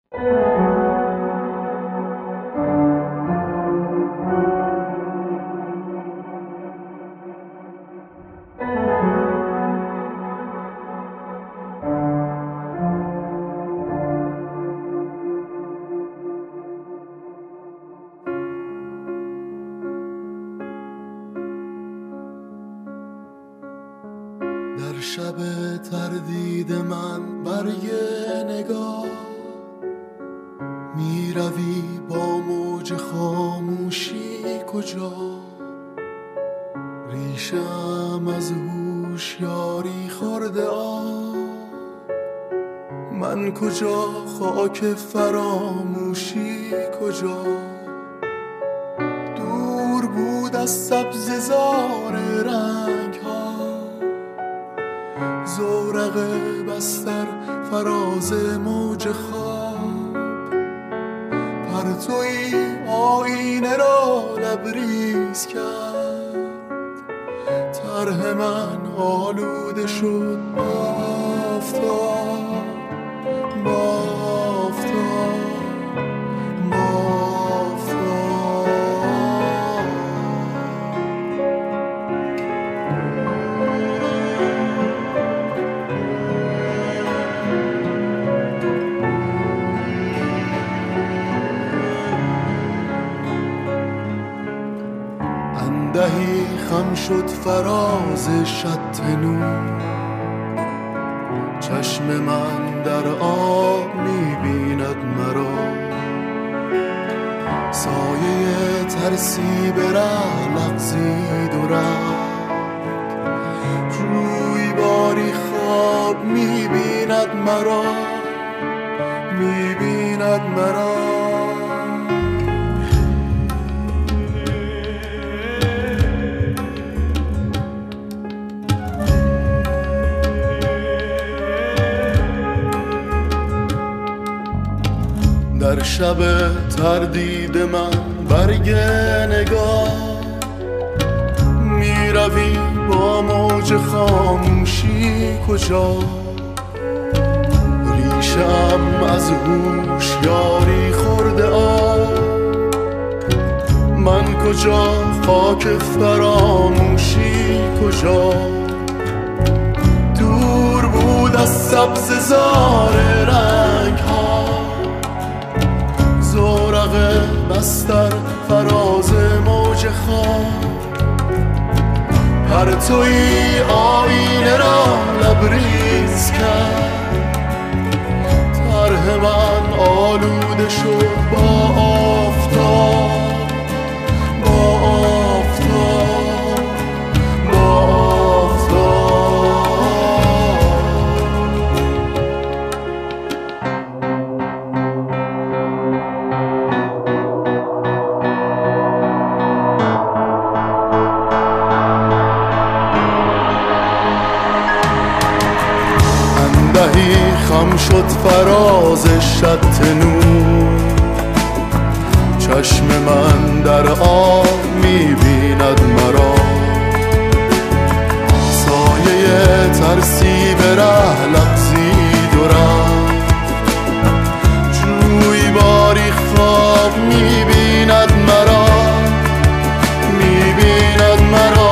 در شب تردید من برگ نگاه می روی با موج خاموشی کجا؟ ریشم از هوشیاری خورده من کجا؟ خاک فراموشی کجا؟ دور بود از سبززار رنگ ها زورق بستر فراز موج خواب پرتوی آینه را لبریز کرد طرح من آلوده شد با آفتاب با آفتاب با اندهی خم شد فراز شط نور چشم من در آب می‌بیند مرا سایه ترسی به ره لغزید و رفت روی باری خواب می‌بیند مرا می‌بیند مرا در شب تردید من برگ نگاه می روی با موج خاموشی کجا؟ ریشم از هوشیاری خورده من کجا؟ خاک فراموشی کجا؟ دور بود از سبززار رنگ ها زورق بستر فراز موج خواب پرتوی آینه را لبریز کرد طرح من آلوده شد با آفتاب با آفتاب با آفتاب اندهی خم شد فراز شط نور چشم من در آب می‌بیند مرا سایه ترسی به ره لغزید و رفت جوی باری خواب می‌بیند مرا می‌بیند مرا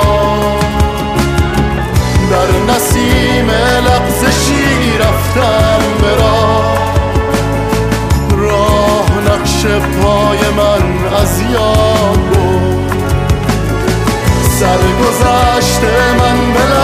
در نسیم لغزشی رفتم به راه نقش پای من از یاد برد سرگذشت من